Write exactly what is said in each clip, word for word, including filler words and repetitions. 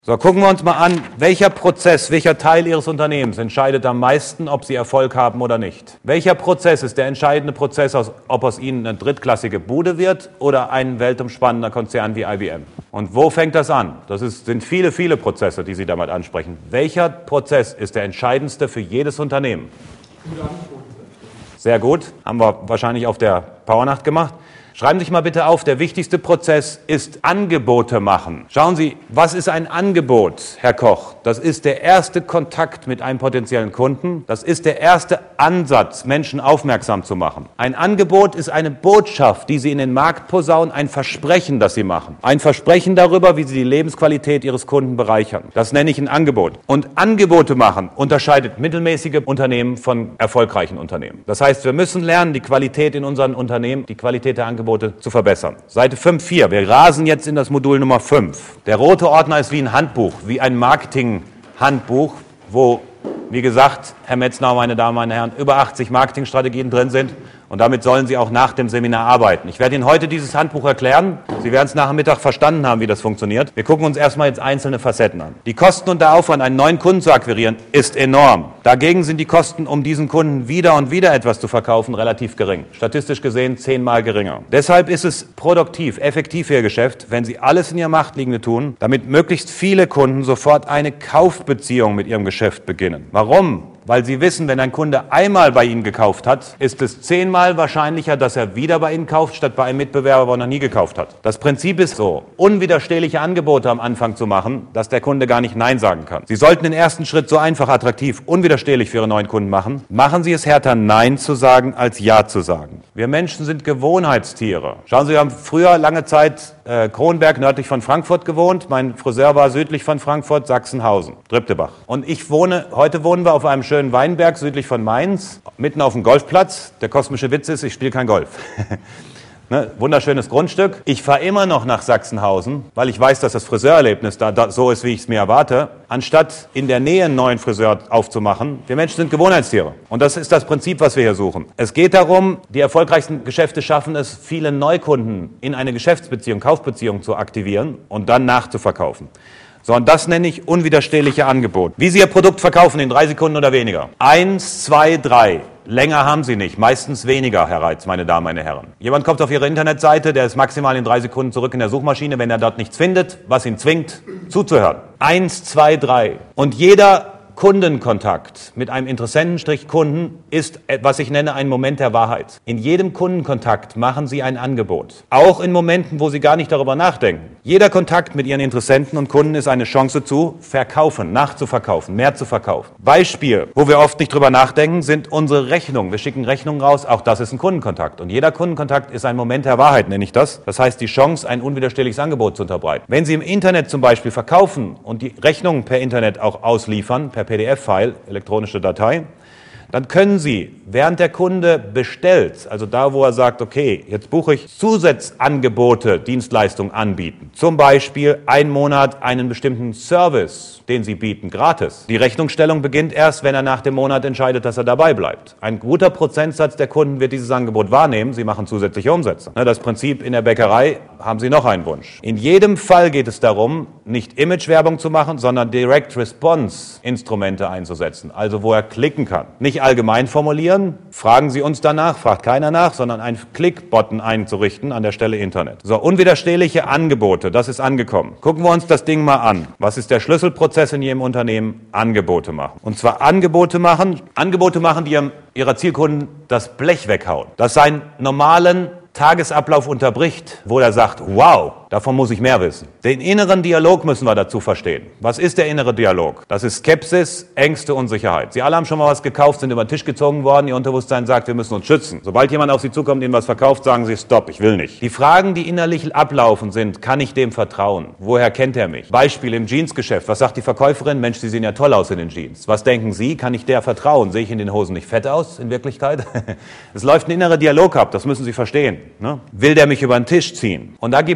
So, gucken wir uns mal an, welcher Prozess, welcher Teil Ihres Unternehmens entscheidet am meisten, ob Sie Erfolg haben oder nicht. Welcher Prozess ist der entscheidende Prozess, ob aus Ihnen eine drittklassige Bude wird oder ein weltumspannender Konzern wie I B M? Und wo fängt das an? Das ist, sind viele, viele Prozesse, die Sie damit ansprechen. Welcher Prozess ist der entscheidendste für jedes Unternehmen? Sehr gut, haben wir wahrscheinlich auf der Powernacht gemacht. Schreiben Sie sich mal bitte auf, der wichtigste Prozess ist Angebote machen. Schauen Sie, was ist ein Angebot, Herr Koch? Das ist der erste Kontakt mit einem potenziellen Kunden. Das ist der erste Ansatz, Menschen aufmerksam zu machen. Ein Angebot ist eine Botschaft, die Sie in den Markt posaunen, ein Versprechen, das Sie machen. Ein Versprechen darüber, wie Sie die Lebensqualität Ihres Kunden bereichern. Das nenne ich ein Angebot. Und Angebote machen unterscheidet mittelmäßige Unternehmen von erfolgreichen Unternehmen. Das heißt, wir müssen lernen, die Qualität in unseren Unternehmen, die Qualität der Angebote zu verbessern. Seite fünf Punkt vier. Wir rasen jetzt in das Modul Nummer fünf. Der rote Ordner ist wie ein Handbuch, wie ein Marketing-Handbuch, wo, wie gesagt, Herr Metznau, meine Damen, meine Herren, über achtzig Marketingstrategien drin sind. Und damit sollen Sie auch nach dem Seminar arbeiten. Ich werde Ihnen heute dieses Handbuch erklären. Sie werden es nach dem Mittag verstanden haben, wie das funktioniert. Wir gucken uns erstmal jetzt einzelne Facetten an. Die Kosten und der Aufwand, einen neuen Kunden zu akquirieren, ist enorm. Dagegen sind die Kosten, um diesen Kunden wieder und wieder etwas zu verkaufen, relativ gering. Statistisch gesehen zehnmal geringer. Deshalb ist es produktiv, effektiv für Ihr Geschäft, wenn Sie alles in Ihrer Macht Liegende tun, damit möglichst viele Kunden sofort eine Kaufbeziehung mit Ihrem Geschäft beginnen. Warum? Weil Sie wissen, wenn ein Kunde einmal bei Ihnen gekauft hat, ist es zehnmal wahrscheinlicher, dass er wieder bei Ihnen kauft, statt bei einem Mitbewerber, wo er noch nie gekauft hat. Das Prinzip ist so, unwiderstehliche Angebote am Anfang zu machen, dass der Kunde gar nicht Nein sagen kann. Sie sollten den ersten Schritt so einfach, attraktiv, unwiderstehlich für Ihre neuen Kunden machen. Machen Sie es härter, Nein zu sagen, als Ja zu sagen. Wir Menschen sind Gewohnheitstiere. Schauen Sie, wir haben früher lange Zeit äh, Kronberg nördlich von Frankfurt gewohnt. Mein Friseur war südlich von Frankfurt, Sachsenhausen, Dribtebach. Und ich wohne, heute wohnen wir auf einem schönen Weinberg südlich von Mainz, mitten auf dem Golfplatz. Der kosmische Witz ist, ich spiele kein Golf. Ne, wunderschönes Grundstück. Ich fahre immer noch nach Sachsenhausen, weil ich weiß, dass das Friseurerlebnis da, da so ist, wie ich es mir erwarte, anstatt in der Nähe einen neuen Friseur aufzumachen. Wir Menschen sind Gewohnheitstiere. Und das ist das Prinzip, was wir hier suchen. Es geht darum, die erfolgreichsten Geschäfte schaffen es, viele Neukunden in eine Geschäftsbeziehung, Kaufbeziehung zu aktivieren und dann nachzuverkaufen. So, und das nenne ich unwiderstehliche Angebot. Wie Sie Ihr Produkt verkaufen, in drei Sekunden oder weniger. Eins, zwei, drei. Länger haben Sie nicht, meistens weniger, Herr Reitz, meine Damen, meine Herren. Jemand kommt auf Ihre Internetseite, der ist maximal in drei Sekunden zurück in der Suchmaschine, wenn er dort nichts findet, was ihn zwingt, zuzuhören. Eins, zwei, drei. Und jeder Kundenkontakt mit einem Interessenten-Kunden ist, was ich nenne, ein Moment der Wahrheit. In jedem Kundenkontakt machen Sie ein Angebot. Auch in Momenten, wo Sie gar nicht darüber nachdenken. Jeder Kontakt mit Ihren Interessenten und Kunden ist eine Chance zu verkaufen, nachzuverkaufen, mehr zu verkaufen. Beispiel, wo wir oft nicht drüber nachdenken, sind unsere Rechnungen. Wir schicken Rechnungen raus, auch das ist ein Kundenkontakt. Und jeder Kundenkontakt ist ein Moment der Wahrheit, nenne ich das. Das heißt, die Chance, ein unwiderstehliches Angebot zu unterbreiten. Wenn Sie im Internet zum Beispiel verkaufen und die Rechnungen per Internet auch ausliefern, per P D F-File, elektronische Datei, dann können Sie, während der Kunde bestellt, also da, wo er sagt, okay, jetzt buche ich Zusatzangebote, Dienstleistungen anbieten. Zum Beispiel einen Monat einen bestimmten Service, den Sie bieten, gratis. Die Rechnungsstellung beginnt erst, wenn er nach dem Monat entscheidet, dass er dabei bleibt. Ein guter Prozentsatz der Kunden wird dieses Angebot wahrnehmen. Sie machen zusätzliche Umsätze. Das Prinzip in der Bäckerei, haben Sie noch einen Wunsch. In jedem Fall geht es darum, nicht Imagewerbung zu machen, sondern Direct-Response-Instrumente einzusetzen. Also wo er klicken kann. Nicht allgemein formulieren, fragen Sie uns danach, fragt keiner nach, sondern einen Klick-Button einzurichten an der Stelle Internet. So, unwiderstehliche Angebote, das ist angekommen. Gucken wir uns das Ding mal an. Was ist der Schlüsselprozess in jedem Unternehmen? Angebote machen. Und zwar Angebote machen, Angebote machen, die ihrem, ihrer Zielkunden das Blech weghauen. Das seinen normalen Tagesablauf unterbricht, wo er sagt, wow, davon muss ich mehr wissen. Den inneren Dialog müssen wir dazu verstehen. Was ist der innere Dialog? Das ist Skepsis, Ängste, Unsicherheit. Sie alle haben schon mal was gekauft, sind über den Tisch gezogen worden, Ihr Unterbewusstsein sagt, wir müssen uns schützen. Sobald jemand auf Sie zukommt, Ihnen was verkauft, sagen Sie, stopp, ich will nicht. Die Fragen, die innerlich ablaufen, sind, kann ich dem vertrauen? Woher kennt er mich? Beispiel im Jeansgeschäft. Was sagt die Verkäuferin? Mensch, Sie sehen ja toll aus in den Jeans. Was denken Sie? Kann ich der vertrauen? Sehe ich in den Hosen nicht fett aus in Wirklichkeit? Es läuft ein innerer Dialog ab, das müssen Sie verstehen. Ne? Will der mich über den Tisch ziehen? Und da gibt es vier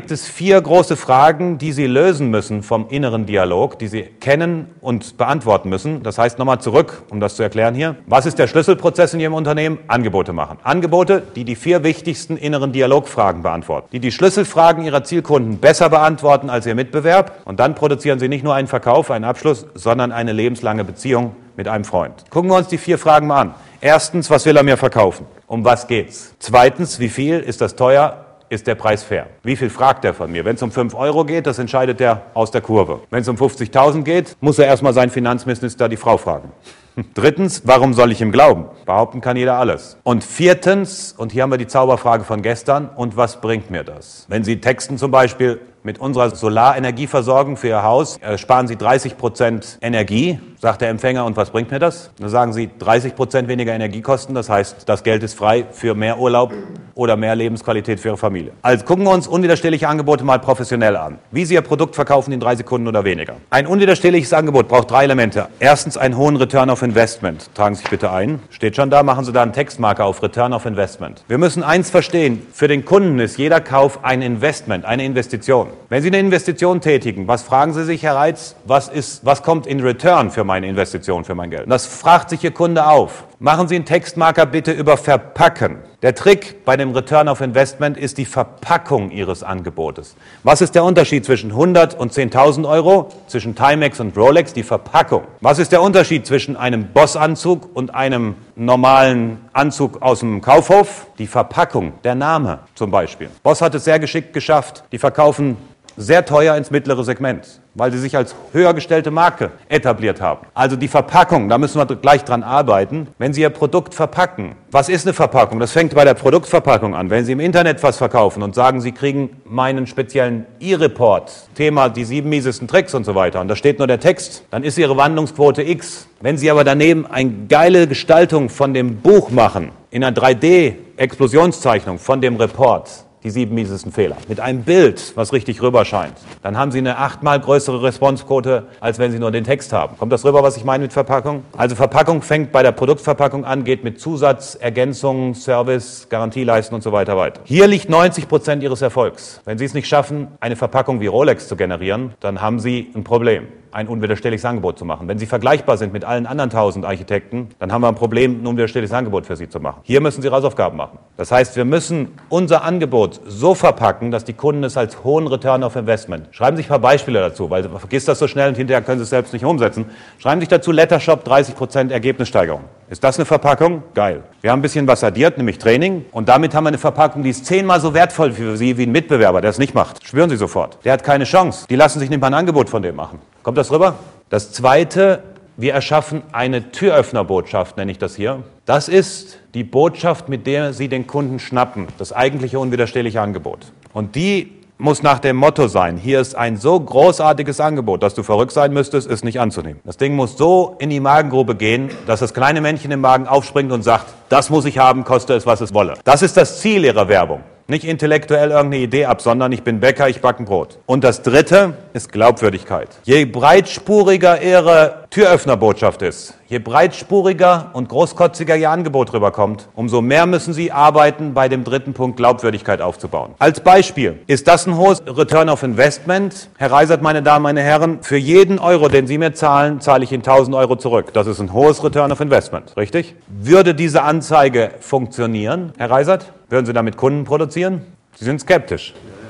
vier große Fragen, die Sie lösen müssen vom inneren Dialog, die Sie kennen und beantworten müssen. Das heißt, nochmal zurück, um das zu erklären hier. Was ist der Schlüsselprozess in Ihrem Unternehmen? Angebote machen. Angebote, die die vier wichtigsten inneren Dialogfragen beantworten, die die Schlüsselfragen Ihrer Zielkunden besser beantworten als Ihr Mitbewerb. Und dann produzieren Sie nicht nur einen Verkauf, einen Abschluss, sondern eine lebenslange Beziehung mit einem Freund. Gucken wir uns die vier Fragen mal an. Erstens, was will er mir verkaufen? Um was geht's? Zweitens, wie viel? Ist das teuer? Ist der Preis fair? Wie viel fragt er von mir? Wenn es um fünf Euro geht, das entscheidet er aus der Kurve. Wenn es um fünfzigtausend geht, muss er erstmal seinen Finanzminister die Frau fragen. Drittens, warum soll ich ihm glauben? Behaupten kann jeder alles. Und viertens, und hier haben wir die Zauberfrage von gestern, und was bringt mir das? Wenn Sie texten zum Beispiel, mit unserer Solarenergieversorgung für Ihr Haus äh, sparen Sie dreißig Prozent Energie, sagt der Empfänger, und was bringt mir das? Dann sagen Sie dreißig Prozent weniger Energiekosten, das heißt, das Geld ist frei für mehr Urlaub oder mehr Lebensqualität für Ihre Familie. Also gucken wir uns unwiderstehliche Angebote mal professionell an. Wie Sie Ihr Produkt verkaufen in drei Sekunden oder weniger. Ein unwiderstehliches Angebot braucht drei Elemente. Erstens einen hohen Return of Investment. Tragen Sie sich bitte ein. Steht schon da, machen Sie da einen Textmarker auf Return of Investment. Wir müssen eins verstehen, für den Kunden ist jeder Kauf ein Investment, eine Investition. Wenn Sie eine Investition tätigen, was fragen Sie sich, Herr Reitz, was, ist, was kommt in Return für meine Investition, für mein Geld? Und das fragt sich Ihr Kunde auf. Machen Sie einen Textmarker bitte über Verpacken. Der Trick bei dem Return of Investment ist die Verpackung Ihres Angebotes. Was ist der Unterschied zwischen hundert und zehntausend Euro? Zwischen Timex und Rolex? Die Verpackung. Was ist der Unterschied zwischen einem Boss-Anzug und einem normalen Anzug aus dem Kaufhof? Die Verpackung, der Name zum Beispiel. Boss hat es sehr geschickt geschafft. Die verkaufen sehr teuer ins mittlere Segment, weil sie sich als höher gestellte Marke etabliert haben. Also die Verpackung, da müssen wir gleich dran arbeiten. Wenn Sie Ihr Produkt verpacken, was ist eine Verpackung? Das fängt bei der Produktverpackung an. Wenn Sie im Internet was verkaufen und sagen, Sie kriegen meinen speziellen E-Report, Thema die sieben miesesten Tricks und so weiter, und da steht nur der Text, dann ist Ihre Wandlungsquote X. Wenn Sie aber daneben eine geile Gestaltung von dem Buch machen, in einer drei D-Explosionszeichnung von dem Report, die sieben miesesten Fehler, mit einem Bild, was richtig rüber scheint, dann haben Sie eine achtmal größere Responsequote, als wenn Sie nur den Text haben. Kommt das rüber, was ich meine mit Verpackung? Also Verpackung fängt bei der Produktverpackung an, geht mit Zusatz, Ergänzungen, Service, Garantieleisten und so weiter weiter. Hier liegt neunzig Prozent Ihres Erfolgs. Wenn Sie es nicht schaffen, eine Verpackung wie Rolex zu generieren, dann haben Sie ein Problem, ein unwiderstehliches Angebot zu machen. Wenn Sie vergleichbar sind mit allen anderen tausend Architekten, dann haben wir ein Problem, ein unwiderstehliches Angebot für Sie zu machen. Hier müssen Sie Hausaufgaben machen. Das heißt, wir müssen unser Angebot so verpacken, dass die Kunden es als hohen Return of Investment. Schreiben Sie sich ein paar Beispiele dazu, weil man vergisst das so schnell und hinterher können Sie es selbst nicht umsetzen. Schreiben Sie sich dazu Lettershop dreißig Prozent Ergebnissteigerung. Ist das eine Verpackung? Geil. Wir haben ein bisschen was addiert, nämlich Training, und damit haben wir eine Verpackung, die ist zehnmal so wertvoll für Sie wie ein Mitbewerber, der es nicht macht. Spüren Sie sofort. Der hat keine Chance. Die lassen sich nicht mal ein Angebot von dem machen. Kommt das rüber? Das Zweite, wir erschaffen eine Türöffnerbotschaft, nenne ich das hier. Das ist die Botschaft, mit der Sie den Kunden schnappen, das eigentliche unwiderstehliche Angebot. Und die muss nach dem Motto sein, hier ist ein so großartiges Angebot, dass du verrückt sein müsstest, es nicht anzunehmen. Das Ding muss so in die Magengrube gehen, dass das kleine Männchen im Magen aufspringt und sagt, das muss ich haben, koste es, was es wolle. Das ist das Ziel Ihrer Werbung. Nicht intellektuell irgendeine Idee absondern, ich bin Bäcker, ich backe ein Brot. Und das Dritte ist Glaubwürdigkeit. Je breitspuriger Ihre Türöffnerbotschaft ist, je breitspuriger und großkotziger Ihr Angebot rüberkommt, umso mehr müssen Sie arbeiten, bei dem dritten Punkt Glaubwürdigkeit aufzubauen. Als Beispiel, ist das ein hohes Return of Investment? Herr Reisert, meine Damen, meine Herren, für jeden Euro, den Sie mir zahlen, zahle ich Ihnen tausend Euro zurück. Das ist ein hohes Return of Investment, richtig? Würde diese Anzeige funktionieren, Herr Reisert? Würden Sie damit Kunden produzieren? Sie sind skeptisch.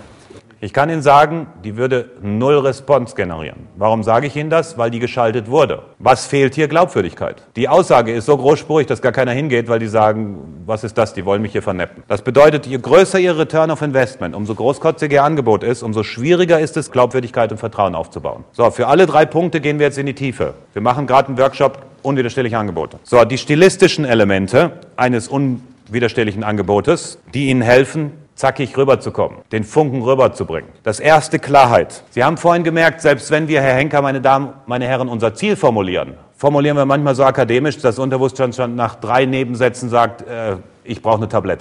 Ich kann Ihnen sagen, die würde null Response generieren. Warum sage ich Ihnen das? Weil die geschaltet wurde. Was fehlt hier? Glaubwürdigkeit. Die Aussage ist so großspurig, dass gar keiner hingeht, weil die sagen, was ist das? Die wollen mich hier verneppen. Das bedeutet, je größer Ihr Return of Investment, umso großkotziger Ihr Angebot ist, umso schwieriger ist es, Glaubwürdigkeit und Vertrauen aufzubauen. So, für alle drei Punkte gehen wir jetzt in die Tiefe. Wir machen gerade einen Workshop, unwiderstehliche Angebote. So, die stilistischen Elemente eines unwiderstehlichen Angebotes, die Ihnen helfen, zackig rüberzukommen, den Funken rüberzubringen. Das erste, Klarheit. Sie haben vorhin gemerkt, selbst wenn wir, Herr Henker, meine Damen, meine Herren, unser Ziel formulieren, formulieren wir manchmal so akademisch, dass das Unterbewusstsein schon nach drei Nebensätzen sagt, äh, ich brauche eine Tablette.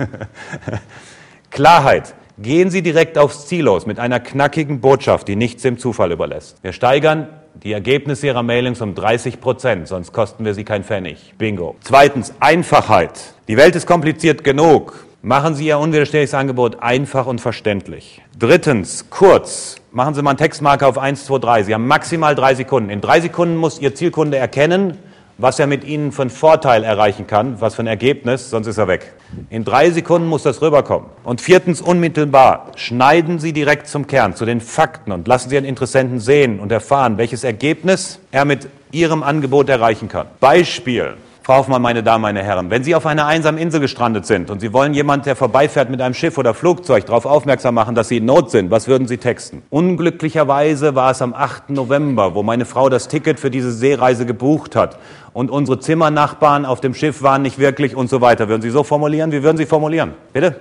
Klarheit. Gehen Sie direkt aufs Ziel los mit einer knackigen Botschaft, die nichts dem Zufall überlässt. Wir steigern die Ergebnisse Ihrer Mailings um dreißig Prozent, sonst kosten wir Sie kein Pfennig. Bingo. Zweitens, Einfachheit. Die Welt ist kompliziert genug. Machen Sie Ihr unwiderstehliches Angebot einfach und verständlich. Drittens, kurz. Machen Sie mal einen Textmarker auf eins, zwei, drei. Sie haben maximal drei Sekunden. In drei Sekunden muss Ihr Zielkunde erkennen, was er mit Ihnen für einen Vorteil erreichen kann, was für ein Ergebnis, sonst ist er weg. In drei Sekunden muss das rüberkommen. Und viertens, unmittelbar, schneiden Sie direkt zum Kern, zu den Fakten und lassen Sie Ihren Interessenten sehen und erfahren, welches Ergebnis er mit Ihrem Angebot erreichen kann. Beispiel. Frau Hoffmann, meine Damen, meine Herren, wenn Sie auf einer einsamen Insel gestrandet sind und Sie wollen jemanden, der vorbeifährt mit einem Schiff oder Flugzeug, darauf aufmerksam machen, dass Sie in Not sind, was würden Sie texten? Unglücklicherweise war es am achten November, wo meine Frau das Ticket für diese Seereise gebucht hat und unsere Zimmernachbarn auf dem Schiff waren nicht wirklich und so weiter. Würden Sie so formulieren? Wie würden Sie formulieren? Bitte?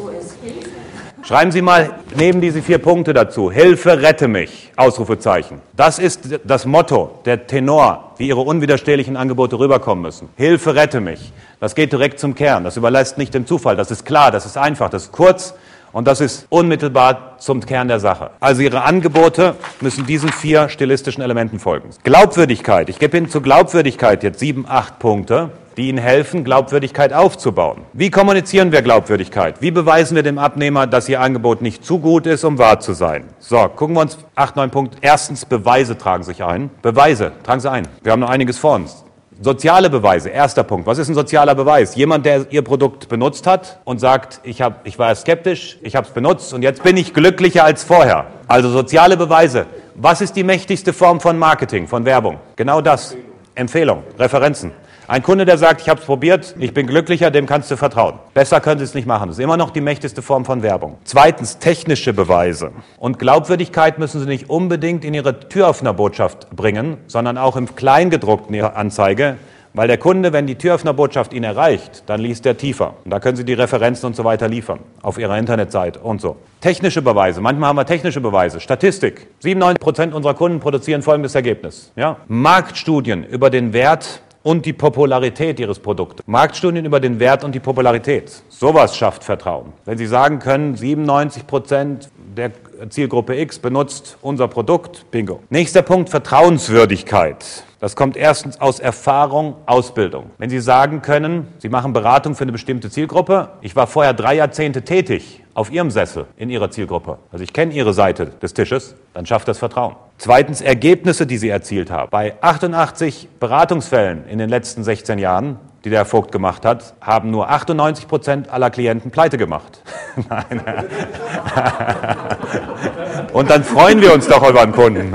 Schreiben Sie mal neben diese vier Punkte dazu. Hilfe, rette mich! Ausrufezeichen. Das ist das Motto, der Tenor, wie Ihre unwiderstehlichen Angebote rüberkommen müssen. Hilfe, rette mich! Das geht direkt zum Kern. Das überlässt nicht dem Zufall. Das ist klar, das ist einfach, das ist kurz und das ist unmittelbar zum Kern der Sache. Also Ihre Angebote müssen diesen vier stilistischen Elementen folgen. Glaubwürdigkeit. Ich gebe Ihnen zur Glaubwürdigkeit jetzt sieben, acht Punkte, die Ihnen helfen, Glaubwürdigkeit aufzubauen. Wie kommunizieren wir Glaubwürdigkeit? Wie beweisen wir dem Abnehmer, dass Ihr Angebot nicht zu gut ist, um wahr zu sein? So, gucken wir uns acht, neun Punkte. Erstens, Beweise tragen sich ein. Beweise tragen Sie ein. Wir haben noch einiges vor uns. Soziale Beweise, erster Punkt. Was ist ein sozialer Beweis? Jemand, der Ihr Produkt benutzt hat und sagt, ich, hab, ich war skeptisch, ich habe es benutzt und jetzt bin ich glücklicher als vorher. Also soziale Beweise. Was ist die mächtigste Form von Marketing, von Werbung? Genau das. Empfehlung, Referenzen. Ein Kunde, der sagt, ich habe es probiert, ich bin glücklicher, dem kannst du vertrauen. Besser können Sie es nicht machen. Das ist immer noch die mächtigste Form von Werbung. Zweitens, technische Beweise. Und Glaubwürdigkeit müssen Sie nicht unbedingt in Ihre Türöffnerbotschaft bringen, sondern auch im Kleingedruckten Ihrer Anzeige, weil der Kunde, wenn die Türöffnerbotschaft ihn erreicht, dann liest er tiefer. Und da können Sie die Referenzen und so weiter liefern, auf Ihrer Internetseite und so. Technische Beweise. Manchmal haben wir technische Beweise. Statistik. siebenundneunzig Prozent unserer Kunden produzieren folgendes Ergebnis. Ja? Marktstudien über den Wert und die Popularität Ihres Produktes. Marktstudien über den Wert und die Popularität. Sowas schafft Vertrauen. Wenn Sie sagen können, siebenundneunzig Prozent der Zielgruppe X benutzt unser Produkt, bingo. Nächster Punkt, Vertrauenswürdigkeit. Das kommt erstens aus Erfahrung, Ausbildung. Wenn Sie sagen können, Sie machen Beratung für eine bestimmte Zielgruppe, ich war vorher drei Jahrzehnte tätig auf Ihrem Sessel in Ihrer Zielgruppe, also ich kenne Ihre Seite des Tisches, dann schafft das Vertrauen. Zweitens, Ergebnisse, die Sie erzielt haben. Bei achtundachtzig Beratungsfällen in den letzten sechzehn Jahren, die der Herr Vogt gemacht hat, haben nur achtundneunzig Prozent aller Klienten pleite gemacht. Nein. Und dann freuen wir uns doch über einen Kunden.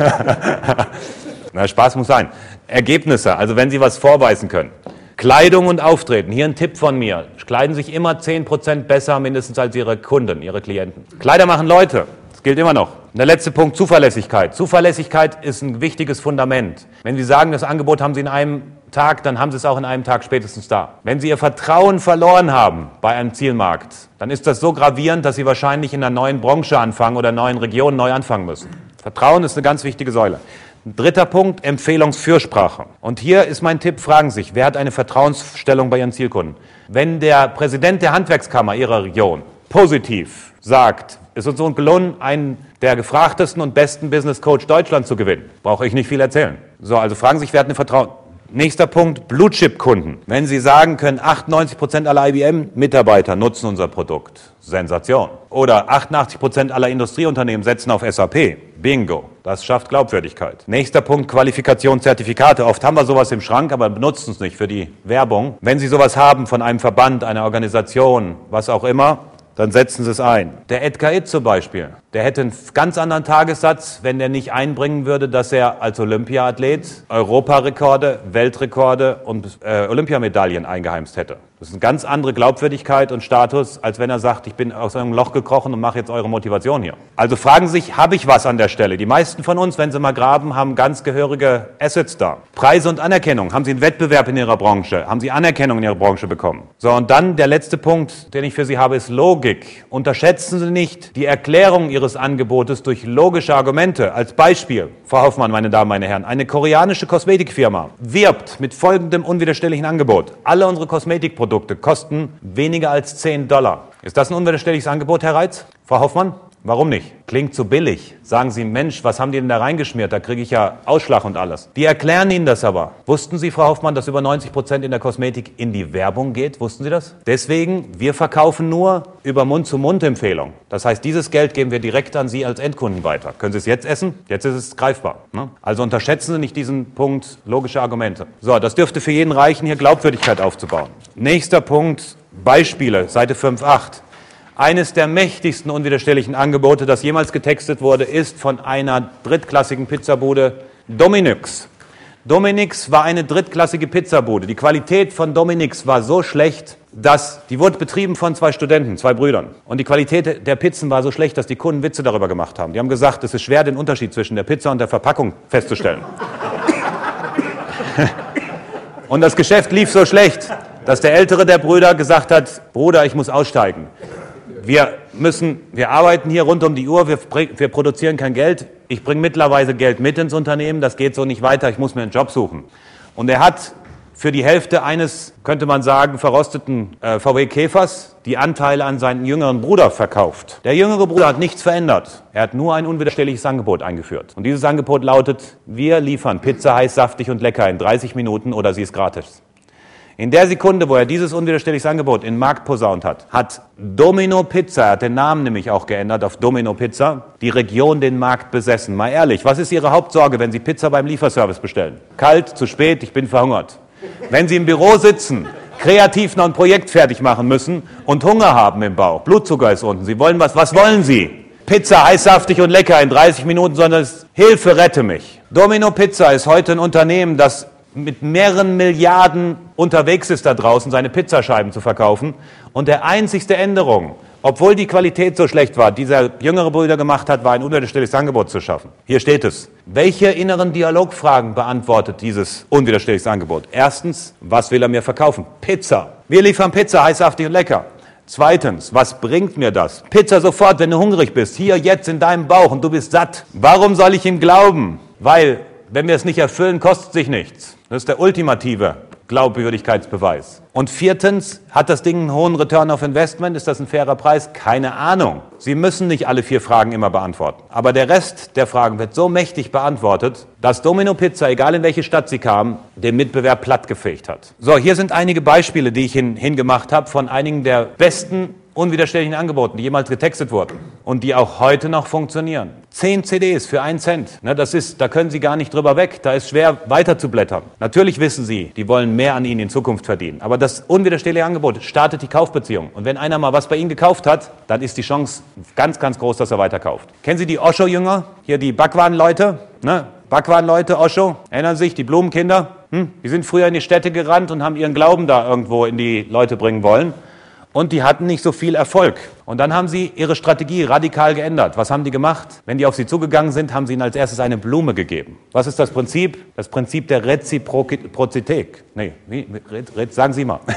Na, Spaß muss sein. Ergebnisse, also wenn Sie was vorweisen können. Kleidung und Auftreten. Hier ein Tipp von mir. Kleiden sich immer zehn Prozent besser mindestens als Ihre Kunden, Ihre Klienten. Kleider machen Leute. Das gilt immer noch. Und der letzte Punkt, Zuverlässigkeit. Zuverlässigkeit ist ein wichtiges Fundament. Wenn Sie sagen, das Angebot haben Sie in einem Tag, dann haben Sie es auch in einem Tag spätestens da. Wenn Sie Ihr Vertrauen verloren haben bei einem Zielmarkt, dann ist das so gravierend, dass Sie wahrscheinlich in einer neuen Branche anfangen oder neuen Regionen neu anfangen müssen. Vertrauen ist eine ganz wichtige Säule. Dritter Punkt, Empfehlungsfürsprache. Und hier ist mein Tipp, fragen Sie sich, wer hat eine Vertrauensstellung bei Ihren Zielkunden? Wenn der Präsident der Handwerkskammer Ihrer Region positiv sagt, es ist uns gelungen, einen der gefragtesten und besten Business Coach Deutschlands zu gewinnen, brauche ich nicht viel erzählen. So, also fragen Sie sich, wer hat eine Vertrauen? Nächster Punkt, Blue-Chip-Kunden. Wenn Sie sagen können, achtundneunzig Prozent aller I B M-Mitarbeiter nutzen unser Produkt, Sensation. Oder achtundachtzig Prozent aller Industrieunternehmen setzen auf S A P, bingo. Das schafft Glaubwürdigkeit. Nächster Punkt, Qualifikation, Zertifikate. Oft haben wir sowas im Schrank, aber benutzen es nicht für die Werbung. Wenn Sie sowas haben von einem Verband, einer Organisation, was auch immer, dann setzen Sie es ein. Der Edgar Itt zum Beispiel, der hätte einen ganz anderen Tagessatz, wenn der nicht einbringen würde, dass er als Olympiaathlet Europarekorde, Weltrekorde und äh, Olympiamedaillen eingeheimst hätte. Das ist eine ganz andere Glaubwürdigkeit und Status, als wenn er sagt, ich bin aus einem Loch gekrochen und mache jetzt eure Motivation hier. Also fragen Sie sich, habe ich was an der Stelle? Die meisten von uns, wenn sie mal graben, haben ganz gehörige Assets da. Preise und Anerkennung. Haben Sie einen Wettbewerb in Ihrer Branche? Haben Sie Anerkennung in Ihrer Branche bekommen? So, und dann der letzte Punkt, den ich für Sie habe, ist Logik. Unterschätzen Sie nicht die Erklärung Ihres Angebotes durch logische Argumente. Als Beispiel, Frau Hoffmann, meine Damen, meine Herren, eine koreanische Kosmetikfirma wirbt mit folgendem unwiderstehlichen Angebot. Alle unsere Kosmetikprodukte Produkte kosten weniger als zehn Dollar. Ist das ein unwiderstehliches Angebot, Herr Reitz? Frau Hoffmann? Warum nicht? Klingt zu billig. Sagen Sie, Mensch, was haben die denn da reingeschmiert? Da kriege ich ja Ausschlag und alles. Die erklären Ihnen das aber. Wussten Sie, Frau Hoffmann, dass über neunzig Prozent in der Kosmetik in die Werbung geht? Wussten Sie das? Deswegen, wir verkaufen nur über Mund-zu-Mund-Empfehlung. Das heißt, dieses Geld geben wir direkt an Sie als Endkunden weiter. Können Sie es jetzt essen? Jetzt ist es greifbar. Ne? Also unterschätzen Sie nicht diesen Punkt, logische Argumente. So, das dürfte für jeden reichen, hier Glaubwürdigkeit aufzubauen. Nächster Punkt, Beispiele, Seite fünf Punkt acht. Eines der mächtigsten unwiderstehlichen Angebote, das jemals getextet wurde, ist von einer drittklassigen Pizzabude, Dominix. Dominix war eine drittklassige Pizzabude. Die Qualität von Dominix war so schlecht, dass die wurde betrieben von zwei Studenten, zwei Brüdern. Und die Qualität der Pizzen war so schlecht, dass die Kunden Witze darüber gemacht haben. Die haben gesagt, es ist schwer, den Unterschied zwischen der Pizza und der Verpackung festzustellen. Und das Geschäft lief so schlecht, dass der ältere der Brüder gesagt hat, Bruder, ich muss aussteigen. Wir müssen, wir arbeiten hier rund um die Uhr, wir, wir produzieren kein Geld. Ich bringe mittlerweile Geld mit ins Unternehmen, das geht so nicht weiter, ich muss mir einen Job suchen. Und er hat für die Hälfte eines, könnte man sagen, verrosteten äh, V W Käfers die Anteile an seinen jüngeren Bruder verkauft. Der jüngere Bruder hat nichts verändert. Er hat nur ein unwiderstehliches Angebot eingeführt. Und dieses Angebot lautet, wir liefern Pizza heiß, saftig und lecker in dreißig Minuten oder sie ist gratis. In der Sekunde, wo er dieses unwiderstehliche Angebot in den Markt posaunt hat, hat Domino Pizza, er hat den Namen nämlich auch geändert auf Domino Pizza, die Region den Markt besessen. Mal ehrlich, was ist Ihre Hauptsorge, wenn Sie Pizza beim Lieferservice bestellen? Kalt, zu spät, ich bin verhungert. Wenn Sie im Büro sitzen, kreativ noch ein Projekt fertig machen müssen und Hunger haben im Bauch, Blutzucker ist unten, Sie wollen was, was wollen Sie? Pizza heiß, saftig und lecker in dreißig Minuten, sondern es ist Hilfe, rette mich. Domino Pizza ist heute ein Unternehmen, das mit mehreren Milliarden unterwegs ist da draußen, seine Pizzascheiben zu verkaufen. Und der einzigste Änderung, obwohl die Qualität so schlecht war, die dieser jüngere Bruder gemacht hat, war ein unwiderstehliches Angebot zu schaffen. Hier steht es. Welche inneren Dialogfragen beantwortet dieses unwiderstehliche Angebot? Erstens, was will er mir verkaufen? Pizza. Wir liefern Pizza, heiß, saftig und lecker. Zweitens, was bringt mir das? Pizza sofort, wenn du hungrig bist. Hier, jetzt in deinem Bauch und du bist satt. Warum soll ich ihm glauben? Weil, wenn wir es nicht erfüllen, kostet es sich nichts. Das ist der ultimative Glaubwürdigkeitsbeweis. Und viertens, hat das Ding einen hohen Return of Investment? Ist das ein fairer Preis? Keine Ahnung. Sie müssen nicht alle vier Fragen immer beantworten. Aber der Rest der Fragen wird so mächtig beantwortet, dass Domino Pizza, egal in welche Stadt sie kam, den Mitbewerb plattgefegt hat. So, hier sind einige Beispiele, die ich hin, hingemacht habe von einigen der besten unwiderstehlichen Angeboten, die jemals getextet wurden und die auch heute noch funktionieren. Zehn C Ds für einen Cent. Ne, das ist, da können Sie gar nicht drüber weg. Da ist schwer weiter zu blättern. Natürlich wissen Sie, die wollen mehr an Ihnen in Zukunft verdienen. Aber das unwiderstehliche Angebot startet die Kaufbeziehung. Und wenn einer mal was bei Ihnen gekauft hat, dann ist die Chance ganz, ganz groß, dass er weiterkauft. Kennen Sie die Osho-Jünger? Hier die Bhagwan-Leute? Ne? Bhagwan-Leute, Osho? Erinnern Sie sich, die Blumenkinder? Hm? Die sind früher in die Städte gerannt und haben ihren Glauben da irgendwo in die Leute bringen wollen. Und die hatten nicht so viel Erfolg. Und dann haben sie ihre Strategie radikal geändert. Was haben die gemacht? Wenn die auf sie zugegangen sind, haben sie ihnen als erstes eine Blume gegeben. Was ist das Prinzip? Das Prinzip der Reziprozität. Nee, wie? Sagen Sie mal.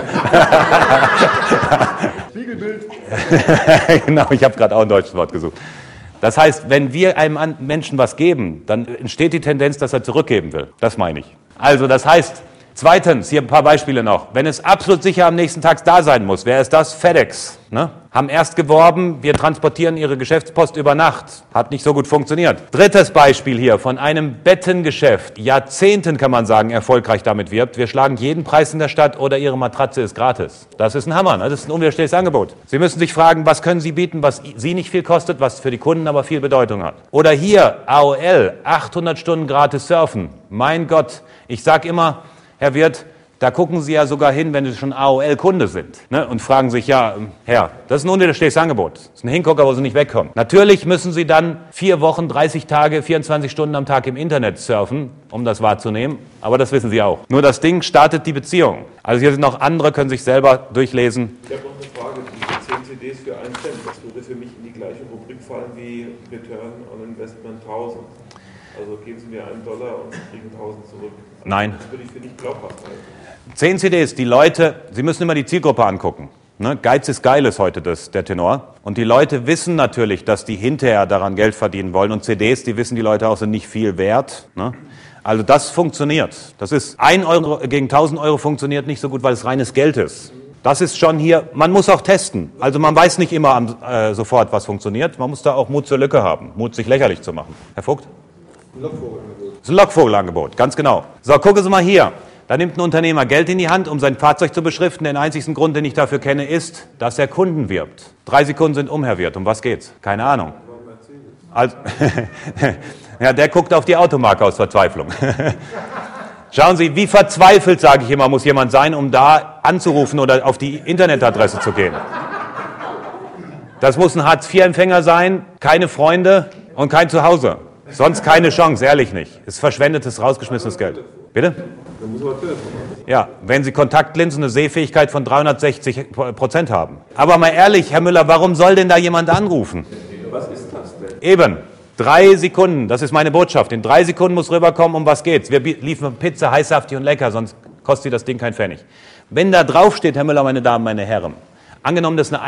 Spiegelbild. Genau, ich habe gerade auch ein deutsches Wort gesucht. Das heißt, wenn wir einem Menschen was geben, dann entsteht die Tendenz, dass er zurückgeben will. Das meine ich. Also das heißt, zweitens, hier ein paar Beispiele noch. Wenn es absolut sicher am nächsten Tag da sein muss, wer ist das? FedEx. Ne? Haben erst geworben, wir transportieren ihre Geschäftspost über Nacht. Hat nicht so gut funktioniert. Drittes Beispiel hier von einem Bettengeschäft. Jahrzehnten kann man sagen, erfolgreich damit wirbt. Wir schlagen jeden Preis in der Stadt oder Ihre Matratze ist gratis. Das ist ein Hammer, ne? Das ist ein unwiderstehliches Angebot. Sie müssen sich fragen, was können Sie bieten, was Sie nicht viel kostet, was für die Kunden aber viel Bedeutung hat. Oder hier, A O L, achthundert Stunden gratis surfen. Mein Gott, ich sag immer, Herr Wirt, da gucken Sie ja sogar hin, wenn Sie schon A O L-Kunde sind, ne, und fragen sich, ja, Herr, das ist ein unwiderstehliches Angebot. Das ist ein Hingucker, wo Sie nicht wegkommen. Natürlich müssen Sie dann vier Wochen, dreißig Tage, vierundzwanzig Stunden am Tag im Internet surfen, um das wahrzunehmen. Aber das wissen Sie auch. Nur das Ding startet die Beziehung. Also hier sind noch andere, können sich selber durchlesen. Ich habe noch eine Frage. Diese zehn C Ds für einen Cent, das würde für mich in die gleiche Rubrik fallen wie Return on Investment tausend. Also geben Sie mir einen Dollar und Sie kriegen tausend zurück. Also nein. Das würde ich für nicht glaubhaft halten. Zehn C Ds, die Leute, Sie müssen immer die Zielgruppe angucken. Ne? Geiz ist geil ist heute das, der Tenor. Und die Leute wissen natürlich, dass die hinterher daran Geld verdienen wollen. Und C Ds, die wissen die Leute auch, sind nicht viel wert. Ne? Also das funktioniert. Das ist ein Euro gegen tausend Euro funktioniert nicht so gut, weil es reines Geld ist. Das ist schon hier, man muss auch testen. Also man weiß nicht immer am, äh, sofort, was funktioniert. Man muss da auch Mut zur Lücke haben, Mut, sich lächerlich zu machen. Herr Vogt? Ein Lockvogelangebot. Das ist ein Lockvogelangebot, ganz genau. So, gucken Sie mal hier. Da nimmt ein Unternehmer Geld in die Hand, um sein Fahrzeug zu beschriften. Den einzigen Grund, den ich dafür kenne, ist, dass er Kunden wirbt. Drei Sekunden sind um, Herr Wirth. Um was geht's? Keine Ahnung. Also, ja, der guckt auf die Automarke aus Verzweiflung. Schauen Sie, wie verzweifelt, sage ich immer, muss jemand sein, um da anzurufen oder auf die Internetadresse zu gehen. Das muss ein Hartz vier Empfänger sein, keine Freunde und kein Zuhause. Sonst keine Chance, ehrlich nicht. Es ist verschwendetes, rausgeschmissenes Geld. Bitte? Dann muss man Telefon machen. Ja, wenn Sie Kontaktlinsen eine Sehfähigkeit von dreihundertsechzig Prozent haben. Aber mal ehrlich, Herr Müller, warum soll denn da jemand anrufen? Was ist das denn? Eben. Drei Sekunden, das ist meine Botschaft. In drei Sekunden muss rüberkommen, um was geht's. Wir liefern Pizza, heiß, saftig und lecker, sonst kostet Sie das Ding kein Pfennig. Wenn da drauf steht, Herr Müller, meine Damen, meine Herren, angenommen, das ist eine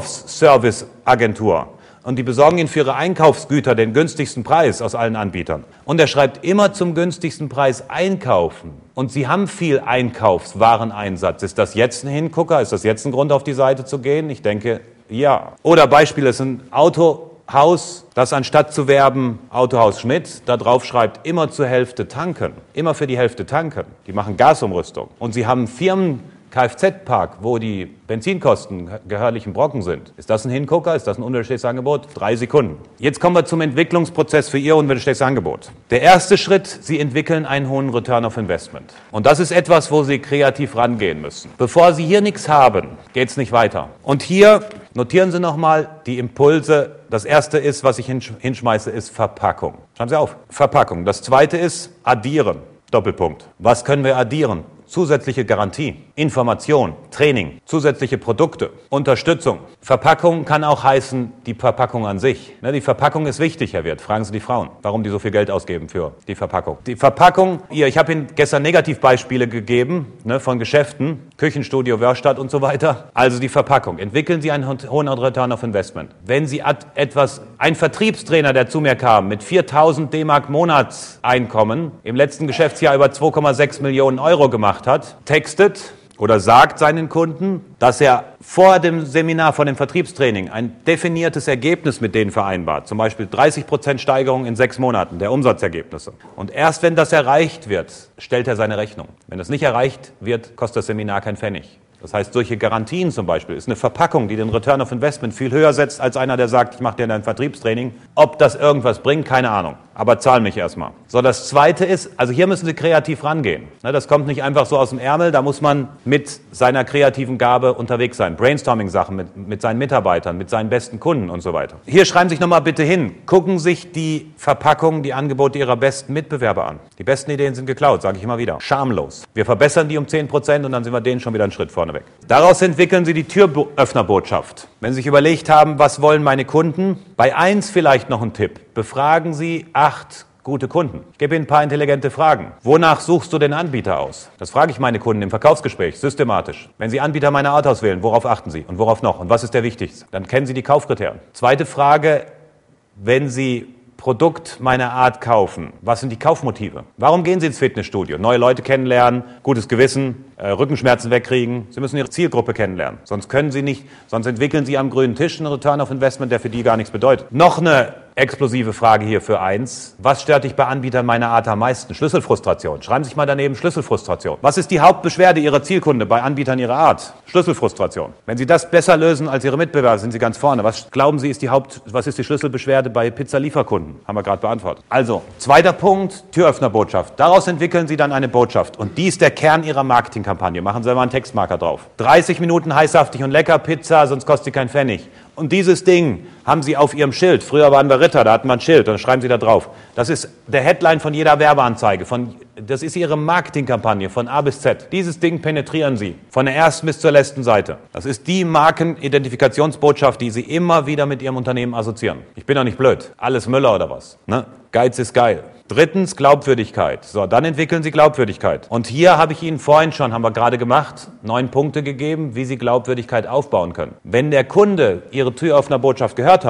Einkaufsservice-Agentur und die besorgen Ihnen für Ihre Einkaufsgüter den günstigsten Preis aus allen Anbietern. Und er schreibt immer zum günstigsten Preis einkaufen. Und Sie haben viel Einkaufswareneinsatz. Ist das jetzt ein Hingucker? Ist das jetzt ein Grund, auf die Seite zu gehen? Ich denke, ja. Oder Beispiel ist ein Auto. Haus, das anstatt zu werben, Autohaus Schmidt, da drauf schreibt, immer zur Hälfte tanken, immer für die Hälfte tanken. Die machen Gasumrüstung. Und sie haben Firmen, Kfz-Park, wo die Benzinkosten gehörlichen Brocken sind. Ist das ein Hingucker? Ist das ein unwiderstehliches Angebot? Drei Sekunden. Jetzt kommen wir zum Entwicklungsprozess für Ihr unwiderstehliches Angebot. Der erste Schritt, Sie entwickeln einen hohen Return of Investment. Und das ist etwas, wo Sie kreativ rangehen müssen. Bevor Sie hier nichts haben, geht es nicht weiter. Und hier notieren Sie nochmal die Impulse. Das erste ist, was ich hinsch- hinschmeiße, ist Verpackung. Schreiben Sie auf. Verpackung. Das zweite ist addieren. Doppelpunkt. Was können wir addieren? Zusätzliche Garantie, Information, Training, zusätzliche Produkte, Unterstützung. Verpackung kann auch heißen, die Verpackung an sich. Ne, die Verpackung ist wichtig, Herr Wirth. Fragen Sie die Frauen, warum die so viel Geld ausgeben für die Verpackung. Die Verpackung, hier, ich habe Ihnen gestern Negativbeispiele gegeben, ne, von Geschäften, Küchenstudio, Wörstadt und so weiter. Also die Verpackung. Entwickeln Sie einen hohen Return of Investment. Wenn Sie etwas, ein Vertriebstrainer, der zu mir kam, mit viertausend D-Mark Monatseinkommen, im letzten Geschäftsjahr über zwei Komma sechs Millionen Euro gemacht hat, textet oder sagt seinen Kunden, dass er vor dem Seminar, vor dem Vertriebstraining ein definiertes Ergebnis mit denen vereinbart. Zum Beispiel dreißig Prozent Steigerung in sechs Monaten der Umsatzergebnisse. Und erst wenn das erreicht wird, stellt er seine Rechnung. Wenn das nicht erreicht wird, kostet das Seminar kein Pfennig. Das heißt, solche Garantien zum Beispiel ist eine Verpackung, die den Return of Investment viel höher setzt, als einer, der sagt, ich mache dir ein Vertriebstraining. Ob das irgendwas bringt, keine Ahnung. Aber zahl mich erstmal. So, das Zweite ist, also hier müssen Sie kreativ rangehen. Das kommt nicht einfach so aus dem Ärmel, da muss man mit seiner kreativen Gabe unterwegs sein. Brainstorming-Sachen mit, mit seinen Mitarbeitern, mit seinen besten Kunden und so weiter. Hier schreiben Sie sich nochmal bitte hin. Gucken sich die Verpackungen, die Angebote Ihrer besten Mitbewerber an. Die besten Ideen sind geklaut, sage ich immer wieder. Schamlos. Wir verbessern die um zehn Prozent und dann sind wir denen schon wieder einen Schritt vorne weg. Daraus entwickeln Sie die Türöffnerbotschaft. Wenn Sie sich überlegt haben, was wollen meine Kunden? Bei eins vielleicht noch ein Tipp. Befragen Sie acht gute Kunden. Ich gebe Ihnen ein paar intelligente Fragen. Wonach suchst du den Anbieter aus? Das frage ich meine Kunden im Verkaufsgespräch, systematisch. Wenn Sie Anbieter meiner Art auswählen, worauf achten Sie? Und worauf noch? Und was ist der wichtigste? Dann kennen Sie die Kaufkriterien. Zweite Frage, wenn Sie Produkt meiner Art kaufen, was sind die Kaufmotive? Warum gehen Sie ins Fitnessstudio? Neue Leute kennenlernen, gutes Gewissen, äh, Rückenschmerzen wegkriegen. Sie müssen Ihre Zielgruppe kennenlernen. Sonst können Sie nicht, sonst entwickeln Sie am grünen Tisch einen Return of Investment, der für die gar nichts bedeutet. Noch eine explosive Frage hier für eins. Was stört dich bei Anbietern meiner Art am meisten? Schlüsselfrustration. Schreiben Sie sich mal daneben Schlüsselfrustration. Was ist die Hauptbeschwerde Ihrer Zielkunde bei Anbietern Ihrer Art? Schlüsselfrustration. Wenn Sie das besser lösen als Ihre Mitbewerber, sind Sie ganz vorne. Was glauben Sie, ist die Haupt, was ist die Schlüsselbeschwerde bei Pizzalieferkunden? Haben wir gerade beantwortet. Also, zweiter Punkt, Türöffnerbotschaft. Daraus entwickeln Sie dann eine Botschaft. Und die ist der Kern Ihrer Marketingkampagne. Machen Sie mal einen Textmarker drauf. dreißig Minuten heißhaftig und lecker Pizza, sonst kostet sie keinen Pfennig. Und dieses Ding haben Sie auf Ihrem Schild. Früher waren wir Ritter, da hatten wir ein Schild, dann schreiben Sie da drauf. Das ist der Headline von jeder Werbeanzeige. Von, das ist Ihre Marketingkampagne von A bis Z. Dieses Ding penetrieren Sie von der ersten bis zur letzten Seite. Das ist die Markenidentifikationsbotschaft, die Sie immer wieder mit Ihrem Unternehmen assoziieren. Ich bin doch nicht blöd. Alles Müller oder was? Ne? Geiz ist geil. Drittens, Glaubwürdigkeit. So, dann entwickeln Sie Glaubwürdigkeit. Und hier habe ich Ihnen vorhin schon, haben wir gerade gemacht, neun Punkte gegeben, wie Sie Glaubwürdigkeit aufbauen können. Wenn der Kunde Ihre Türöffnerbotschaft gehört hat,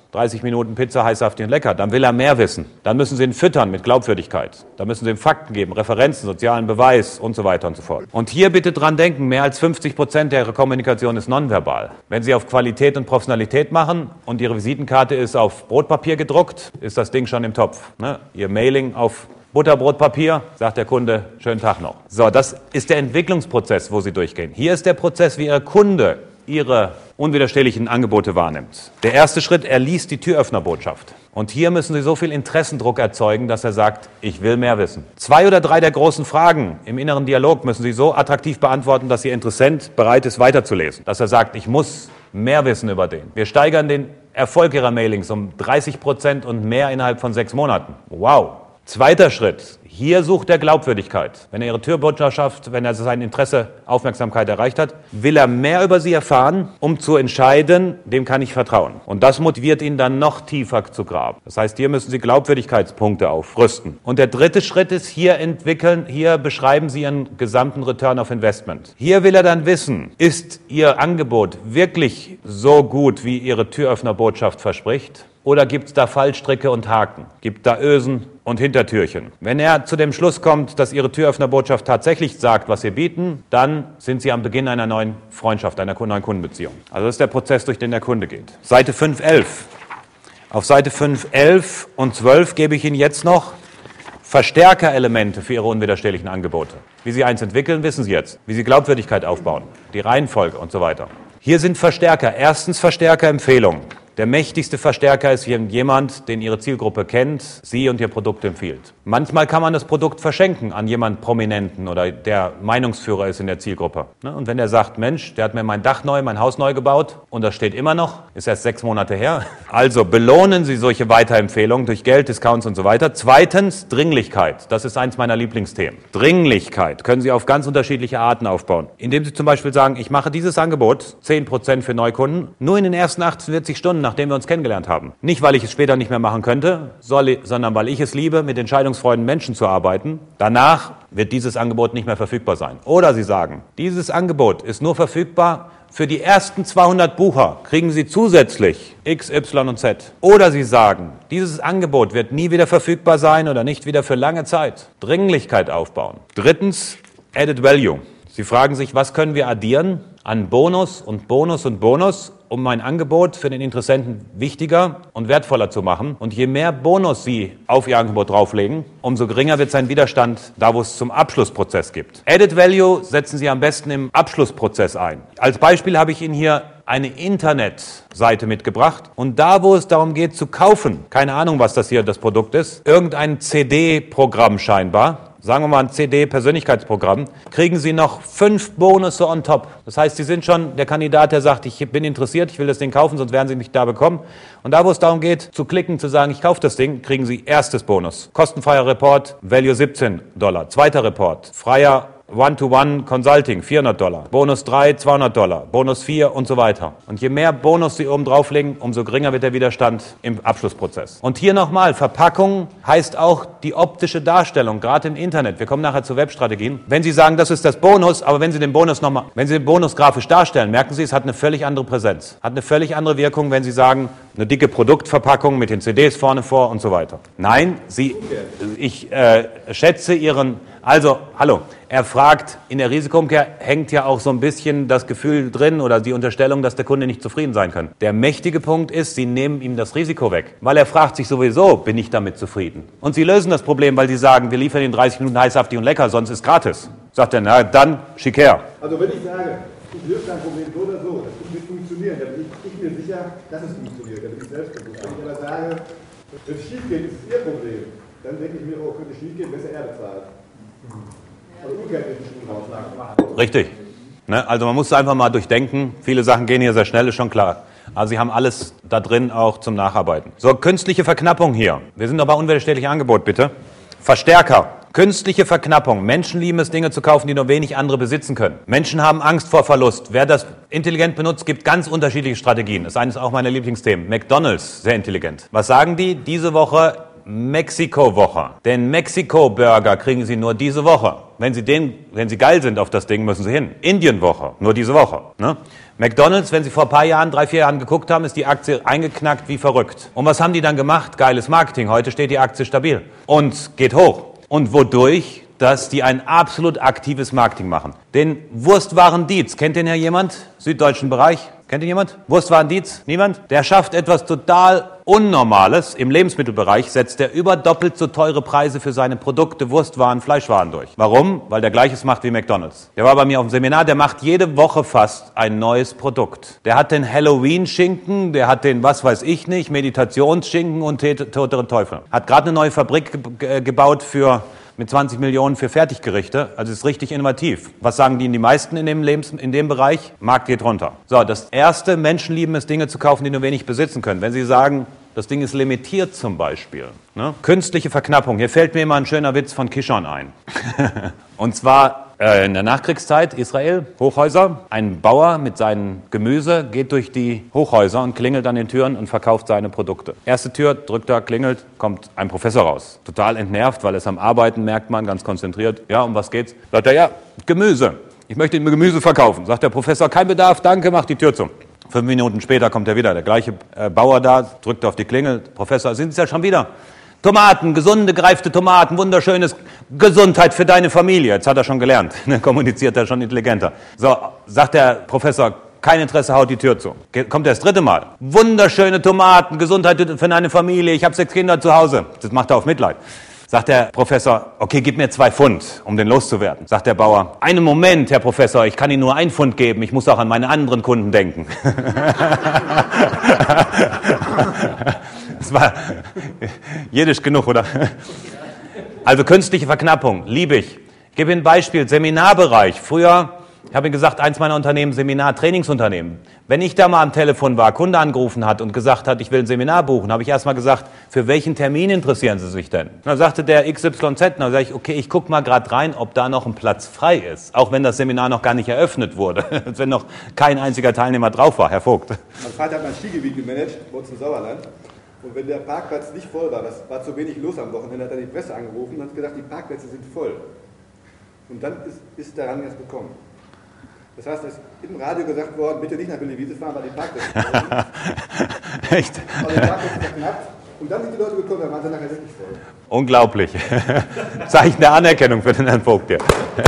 dreißig Minuten Pizza, heiß, saftig und lecker. Dann will er mehr wissen. Dann müssen Sie ihn füttern mit Glaubwürdigkeit. Dann müssen Sie ihm Fakten geben, Referenzen, sozialen Beweis und so weiter und so fort. Und hier bitte dran denken, mehr als fünfzig Prozent der Kommunikation ist nonverbal. Wenn Sie auf Qualität und Professionalität machen und Ihre Visitenkarte ist auf Brotpapier gedruckt, ist das Ding schon im Topf. Ne? Ihr Mailing auf Butterbrotpapier, sagt der Kunde, schönen Tag noch. So, das ist der Entwicklungsprozess, wo Sie durchgehen. Hier ist der Prozess, wie Ihr Kunde Ihre unwiderstehlichen Angebote wahrnimmt. Der erste Schritt, er liest die Türöffnerbotschaft. Und hier müssen Sie so viel Interessendruck erzeugen, dass er sagt, ich will mehr wissen. Zwei oder drei der großen Fragen im inneren Dialog müssen Sie so attraktiv beantworten, dass Ihr Interessent bereit ist, weiterzulesen. Dass er sagt, ich muss mehr wissen über den. Wir steigern den Erfolg Ihrer Mailings um dreißig Prozent und mehr innerhalb von sechs Monaten. Wow. Zweiter Schritt. Hier sucht er Glaubwürdigkeit. Wenn er Ihre Türbotschaft, wenn er sein Interesse, Aufmerksamkeit erreicht hat, will er mehr über Sie erfahren, um zu entscheiden, dem kann ich vertrauen. Und das motiviert ihn dann noch tiefer zu graben. Das heißt, hier müssen Sie Glaubwürdigkeitspunkte aufrüsten. Und der dritte Schritt ist, hier entwickeln, hier beschreiben Sie Ihren gesamten Return of Investment. Hier will er dann wissen, ist Ihr Angebot wirklich so gut, wie Ihre Türöffnerbotschaft verspricht? Oder gibt es da Fallstricke und Haken? Gibt da Ösen und Hintertürchen? Wenn er zu dem Schluss kommt, dass Ihre Türöffnerbotschaft tatsächlich sagt, was Sie bieten, dann sind Sie am Beginn einer neuen Freundschaft, einer neuen Kundenbeziehung. Also das ist der Prozess, durch den der Kunde geht. Seite fünf elf. Auf Seite fünf elf und zwölf gebe ich Ihnen jetzt noch Verstärkerelemente für Ihre unwiderstehlichen Angebote. Wie Sie eins entwickeln, wissen Sie jetzt. Wie Sie Glaubwürdigkeit aufbauen, die Reihenfolge und so weiter. Hier sind Verstärker. Erstens Verstärkerempfehlungen. Der mächtigste Verstärker ist jemand, den Ihre Zielgruppe kennt, Sie und Ihr Produkt empfiehlt. Manchmal kann man das Produkt verschenken an jemanden Prominenten oder der Meinungsführer ist in der Zielgruppe. Und wenn der sagt, Mensch, der hat mir mein Dach neu, mein Haus neu gebaut und das steht immer noch, ist erst sechs Monate her. Also belohnen Sie solche Weiterempfehlungen durch Geld, Discounts und so weiter. Zweitens, Dringlichkeit. Das ist eins meiner Lieblingsthemen. Dringlichkeit können Sie auf ganz unterschiedliche Arten aufbauen. Indem Sie zum Beispiel sagen, ich mache dieses Angebot, zehn Prozent für Neukunden, nur in den ersten achtundvierzig Stunden, nachdem wir uns kennengelernt haben. Nicht, weil ich es später nicht mehr machen könnte, sondern weil ich es liebe, mit entscheidungsfreunden Menschen zu arbeiten. Danach wird dieses Angebot nicht mehr verfügbar sein. Oder Sie sagen, dieses Angebot ist nur verfügbar für die ersten zweihundert Bucher. Kriegen Sie zusätzlich X, Y und Z. Oder Sie sagen, dieses Angebot wird nie wieder verfügbar sein oder nicht wieder für lange Zeit. Dringlichkeit aufbauen. Drittens, Added Value. Sie fragen sich, was können wir addieren an Bonus und Bonus und Bonus, um mein Angebot für den Interessenten wichtiger und wertvoller zu machen. Und je mehr Bonus Sie auf Ihr Angebot drauflegen, umso geringer wird sein Widerstand da, wo es zum Abschlussprozess gibt. Added Value setzen Sie am besten im Abschlussprozess ein. Als Beispiel habe ich Ihnen hier eine Internetseite mitgebracht. Und da, wo es darum geht zu kaufen, keine Ahnung, was das hier das Produkt ist, irgendein C D-Programm scheinbar, sagen wir mal ein C D-Persönlichkeitsprogramm, kriegen Sie noch fünf Bonusse on top. Das heißt, Sie sind schon der Kandidat, der sagt, ich bin interessiert, ich will das Ding kaufen, sonst werden Sie mich da bekommen. Und da, wo es darum geht, zu klicken, zu sagen, ich kaufe das Ding, kriegen Sie erstes Bonus. Kostenfreier Report, Value siebzehn Dollar. Zweiter Report, freier One-to-One Consulting, vierhundert Dollar. Bonus drei, zweihundert Dollar. Bonus vier und so weiter. Und je mehr Bonus Sie oben drauflegen, umso geringer wird der Widerstand im Abschlussprozess. Und hier nochmal, Verpackung heißt auch die optische Darstellung, gerade im Internet. Wir kommen nachher zu Webstrategien. Wenn Sie sagen, das ist das Bonus, aber wenn Sie den Bonus nochmal, wenn Sie den Bonus grafisch darstellen, merken Sie, es hat eine völlig andere Präsenz. Hat eine völlig andere Wirkung, wenn Sie sagen, eine dicke Produktverpackung mit den C Ds vorne vor und so weiter. Nein, Sie, ich äh, schätze Ihren... Also, hallo, er fragt, in der Risikoumkehr hängt ja auch so ein bisschen das Gefühl drin oder die Unterstellung, dass der Kunde nicht zufrieden sein kann. Der mächtige Punkt ist, Sie nehmen ihm das Risiko weg, weil er fragt sich sowieso, bin ich damit zufrieden? Und Sie lösen das Problem, weil Sie sagen, wir liefern in dreißig Minuten heiß, saftig und lecker, sonst ist gratis. Sagt er, na dann, schick her. Also wenn ich sage, ich löse dein Problem so oder so, das wird funktionieren, dann bin ich, ich mir sicher, dass es funktioniert, dann bin ich selbstbewusst. Wenn ich aber sage, wenn es schief geht, ist es Ihr Problem, dann denke ich mir, oh, könnte es schief gehen, besser er bezahlt. Richtig. Ne? Also man muss es einfach mal durchdenken. Viele Sachen gehen hier sehr schnell, ist schon klar. Also Sie haben alles da drin auch zum Nacharbeiten. So, künstliche Verknappung hier. Wir sind noch bei unwiderstehlichem Angebot, bitte. Verstärker. Künstliche Verknappung. Menschen lieben es, Dinge zu kaufen, die nur wenig andere besitzen können. Menschen haben Angst vor Verlust. Wer das intelligent benutzt, gibt ganz unterschiedliche Strategien. Das ist eines auch meiner Lieblingsthemen. McDonald's, sehr intelligent. Was sagen die? Diese Woche Mexiko-Woche. Den Mexiko-Burger kriegen Sie nur diese Woche. Wenn Sie, den, wenn Sie geil sind auf das Ding, müssen Sie hin. Indienwoche, nur diese Woche. Ne? McDonald's, wenn Sie vor ein paar Jahren, drei, vier Jahren geguckt haben, ist die Aktie eingeknackt wie verrückt. Und was haben die dann gemacht? Geiles Marketing. Heute steht die Aktie stabil und geht hoch. Und wodurch? Dass die ein absolut aktives Marketing machen. Den Wurstwaren-Dietz, kennt den ja jemand? Süddeutschen Bereich? Kennt ihn jemand? Wurstwaren-Dietz? Niemand? Der schafft etwas total Unnormales. Im Lebensmittelbereich setzt er über doppelt so teure Preise für seine Produkte, Wurstwaren, Fleischwaren durch. Warum? Weil der Gleiches macht wie McDonald's. Der war bei mir auf dem Seminar, der macht jede Woche fast ein neues Produkt. Der hat den Halloween-Schinken, der hat den, was weiß ich nicht, Meditationsschinken und totere Teufel. Hat gerade eine neue Fabrik ge- gebaut für mit zwanzig Millionen für Fertiggerichte, also ist richtig innovativ. Was sagen die, die meisten in dem, Lebens-, in dem Bereich? Markt geht runter. So, das erste, Menschen lieben es, Dinge zu kaufen, die nur wenig besitzen können. Wenn sie sagen, das Ding ist limitiert zum Beispiel. Ne? Künstliche Verknappung. Hier fällt mir immer ein schöner Witz von Kishon ein. Und zwar äh, in der Nachkriegszeit, Israel, Hochhäuser. Ein Bauer mit seinem Gemüse geht durch die Hochhäuser und klingelt an den Türen und verkauft seine Produkte. Erste Tür, drückt er, klingelt, kommt ein Professor raus. Total entnervt, weil er ist am Arbeiten, merkt man, ganz konzentriert. Ja, um was geht's? Sagt er, ja, Gemüse. Ich möchte Ihnen Gemüse verkaufen. Sagt der Professor, kein Bedarf, danke, macht die Tür zu. Fünf Minuten später kommt er wieder, der gleiche äh, Bauer da, drückt auf die Klingel. Professor, sind Sie ja schon wieder? Tomaten, gesunde, gereifte Tomaten, wunderschönes Gesundheit für deine Familie. Jetzt hat er schon gelernt, ne, kommuniziert er schon intelligenter. So, sagt der Professor, kein Interesse, haut die Tür zu. Kommt er das dritte Mal. Wunderschöne Tomaten, Gesundheit für deine Familie, ich habe sechs Kinder zu Hause. Das macht er auf Mitleid. Sagt der Professor, okay, gib mir zwei Pfund, um den loszuwerden. Sagt der Bauer, einen Moment, Herr Professor, ich kann Ihnen nur ein Pfund geben, ich muss auch an meine anderen Kunden denken. Das war jiddisch genug, oder? Also künstliche Verknappung, liebe ich. Ich gebe Ihnen ein Beispiel, Seminarbereich. Früher, ich habe Ihnen gesagt, eins meiner Unternehmen, Seminar, Trainingsunternehmen. Wenn ich da mal am Telefon war, Kunde angerufen hat und gesagt hat, ich will ein Seminar buchen, habe ich erst mal gesagt, für welchen Termin interessieren Sie sich denn? Dann sagte der X Y Z, dann sage ich, okay, ich gucke mal gerade rein, ob da noch ein Platz frei ist. Auch wenn das Seminar noch gar nicht eröffnet wurde, wenn noch kein einziger Teilnehmer drauf war, Herr Vogt. Mein Vater hat mein Skigebiet gemanagt, bei uns im Sauerland. Und wenn der Parkplatz nicht voll war, das war zu wenig los am Wochenende, hat er die Presse angerufen und hat gesagt, die Parkplätze sind voll. Und dann ist, ist der Rang erst gekommen. Das heißt, es ist im Radio gesagt worden, bitte nicht nach Willi-Wiese fahren, weil die Parkplätze voll sind. Echt? Weil die Parkplätze verknappt. Und dann sind die Leute gekommen, dann waren sie nachher wirklich voll. Unglaublich. Zeichen der Anerkennung für den Herrn Vogt hier.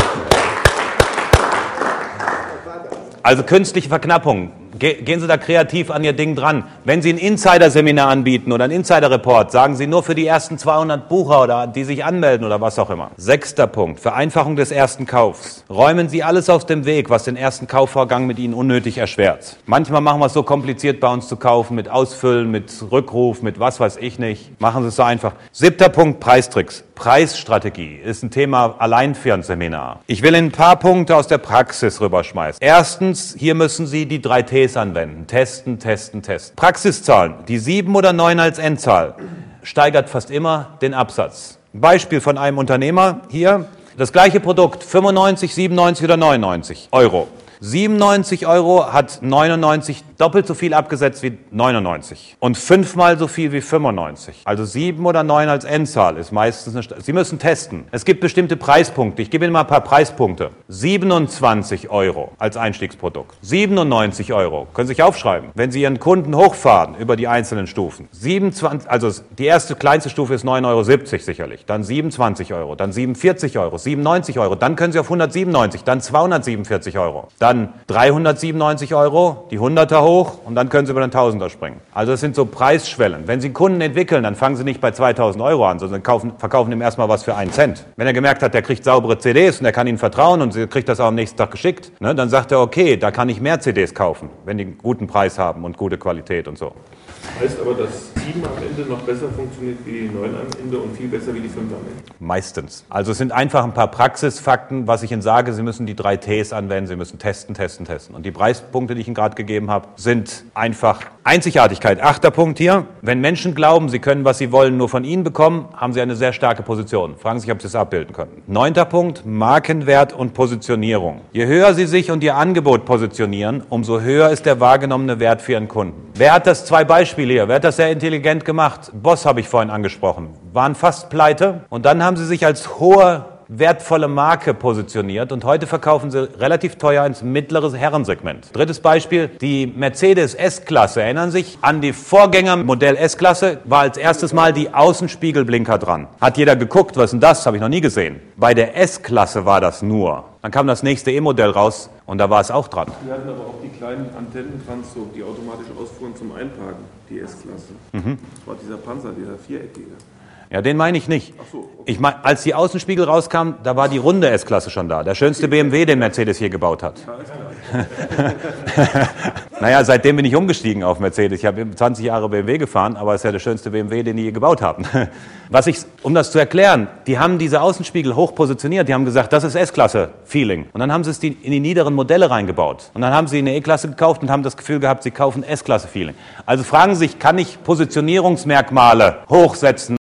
Also künstliche Verknappung. Gehen Sie da kreativ an Ihr Ding dran. Wenn Sie ein Insider-Seminar anbieten oder ein Insider-Report, sagen Sie nur für die ersten zweihundert Bucher oder die sich anmelden oder was auch immer. Sechster Punkt, Vereinfachung des ersten Kaufs. Räumen Sie alles aus dem Weg, was den ersten Kaufvorgang mit Ihnen unnötig erschwert. Manchmal machen wir es so kompliziert, bei uns zu kaufen, mit Ausfüllen, mit Rückruf, mit was weiß ich nicht. Machen Sie es so einfach. Siebter Punkt, Preistricks. Preisstrategie ist ein Thema allein für ein Seminar. Ich will Ihnen ein paar Punkte aus der Praxis rüberschmeißen. Erstens, hier müssen Sie die drei Ts anwenden. Testen, testen, testen. Praxiszahlen, die sieben oder neun als Endzahl, steigert fast immer den Absatz. Ein Beispiel von einem Unternehmer hier. Das gleiche Produkt, fünfundneunzig, siebenundneunzig oder neunundneunzig Euro. siebenundneunzig Euro hat neunundneunzig doppelt so viel abgesetzt wie neunundneunzig und fünfmal so viel wie fünfundneunzig. Also sieben oder neun als Endzahl ist meistens eine... St- Sie müssen testen. Es gibt bestimmte Preispunkte. Ich gebe Ihnen mal ein paar Preispunkte. siebenundzwanzig Euro als Einstiegsprodukt. siebenundneunzig Euro. Können Sie sich aufschreiben. Wenn Sie Ihren Kunden hochfahren über die einzelnen Stufen. siebenundzwanzig, also die erste kleinste Stufe ist neun Euro siebzig sicherlich. Dann siebenundzwanzig Euro. Dann siebenundvierzig Euro. siebenundneunzig Euro. Dann können Sie auf hundertsiebenundneunzig. Dann zweihundertsiebenundvierzig Euro. Dann dreihundertsiebenundneunzig Euro, die Hunderter hoch und dann können Sie über den Tausender springen. Also das sind so Preisschwellen. Wenn Sie Kunden entwickeln, dann fangen Sie nicht bei zweitausend Euro an, sondern kaufen, verkaufen ihm erstmal was für einen Cent. Wenn er gemerkt hat, der kriegt saubere C Ds und er kann Ihnen vertrauen und Sie kriegt das auch am nächsten Tag geschickt, ne, dann sagt er, okay, da kann ich mehr C Ds kaufen, wenn die einen guten Preis haben und gute Qualität und so. Heißt aber, dass sieben am Ende noch besser funktioniert wie die neun am Ende und viel besser wie die fünf am Ende? Meistens. Also es sind einfach ein paar Praxisfakten, was ich Ihnen sage, Sie müssen die drei Ts anwenden, Sie müssen testen, testen, testen. Und die Preispunkte, die ich Ihnen gerade gegeben habe, sind einfach Einzigartigkeit. Achter Punkt hier. Wenn Menschen glauben, sie können, was sie wollen, nur von Ihnen bekommen, haben Sie eine sehr starke Position. Fragen Sie sich, ob Sie es abbilden können. Neunter Punkt, Markenwert und Positionierung. Je höher Sie sich und Ihr Angebot positionieren, umso höher ist der wahrgenommene Wert für Ihren Kunden. Wer hat das? Zwei Beispiele hier. Wer hat das sehr intelligent gemacht? Boss habe ich vorhin angesprochen. Waren fast pleite und dann haben sie sich als hoher wertvolle Marke positioniert und heute verkaufen sie relativ teuer ins mittlere Herrensegment. Drittes Beispiel, die Mercedes S-Klasse. Erinnern sich an die Vorgängermodell S-Klasse, war als erstes Mal die Außenspiegelblinker dran. Hat jeder geguckt, was ist denn das? Habe ich noch nie gesehen. Bei der S-Klasse war das nur. Dann kam das nächste E-Modell raus und da war es auch dran. Wir hatten aber auch die kleinen Antennen dran, so, die automatisch ausfuhren zum Einparken, die S-Klasse. Mhm. Das war dieser Panzer, dieser viereckige. Ja, den meine ich nicht. Ach so, okay. Ich meine, als die Außenspiegel rauskamen, da war die runde S-Klasse schon da. Der schönste B M W, den Mercedes hier gebaut hat. Ja, ist klar. Naja, seitdem bin ich umgestiegen auf Mercedes. Ich habe zwanzig Jahre B M W gefahren, aber es ist ja der schönste B M W, den die je gebaut haben. Was ich, um das zu erklären, die haben diese Außenspiegel hoch positioniert. Die haben gesagt, das ist S-Klasse-Feeling. Und dann haben sie es die, in die niederen Modelle reingebaut. Und dann haben sie eine E-Klasse gekauft und haben das Gefühl gehabt, sie kaufen S-Klasse-Feeling. Also fragen Sie sich, kann ich Positionierungsmerkmale hochsetzen